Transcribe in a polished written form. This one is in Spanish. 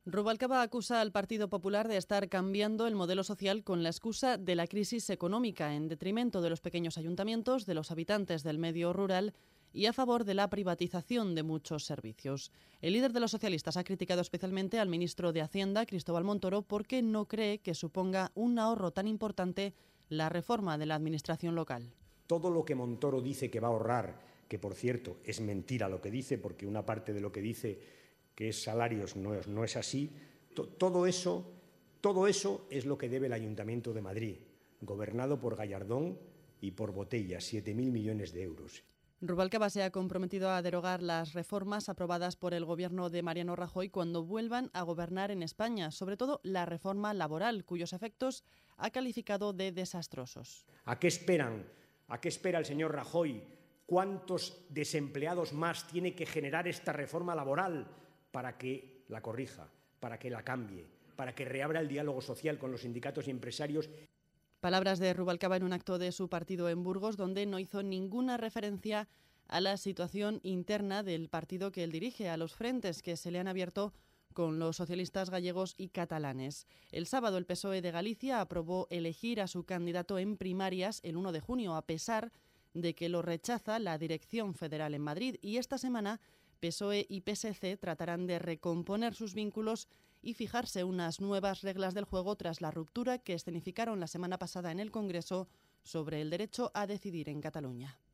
Rubalcaba acusa al Partido Popular de estar cambiando el modelo social con la excusa de la crisis económica, en detrimento de los pequeños ayuntamientos, de los habitantes del medio rural y a favor de la privatización de muchos servicios. El líder de los socialistas ha criticado especialmente al ministro de Hacienda, Cristóbal Montoro, porque no cree que suponga un ahorro tan importante la reforma de la administración local. Todo lo que Montoro dice que va a ahorrar, que por cierto es mentira lo que dice, porque una parte de lo que dice que es salarios no es así, todo eso es lo que debe el Ayuntamiento de Madrid, gobernado por Gallardón y por Botella, 7.000 millones de euros. Rubalcaba se ha comprometido a derogar las reformas aprobadas por el gobierno de Mariano Rajoy cuando vuelvan a gobernar en España, sobre todo la reforma laboral, cuyos efectos ha calificado de desastrosos. ¿A qué esperan? ¿A qué espera el señor Rajoy? ¿Cuántos desempleados más tiene que generar esta reforma laboral para que la corrija, para que la cambie, para que reabra el diálogo social con los sindicatos y empresarios? Palabras de Rubalcaba en un acto de su partido en Burgos, donde no hizo ninguna referencia a la situación interna del partido que él dirige, a los frentes que se le han abierto con los socialistas gallegos y catalanes. El sábado el PSOE de Galicia aprobó elegir a su candidato en primarias el 1 de junio, a pesar de que lo rechaza la dirección federal en Madrid. Y esta semana PSOE y PSC tratarán de recomponer sus vínculos y fijarse unas nuevas reglas del juego tras la ruptura que escenificaron la semana pasada en el Congreso sobre el derecho a decidir en Cataluña.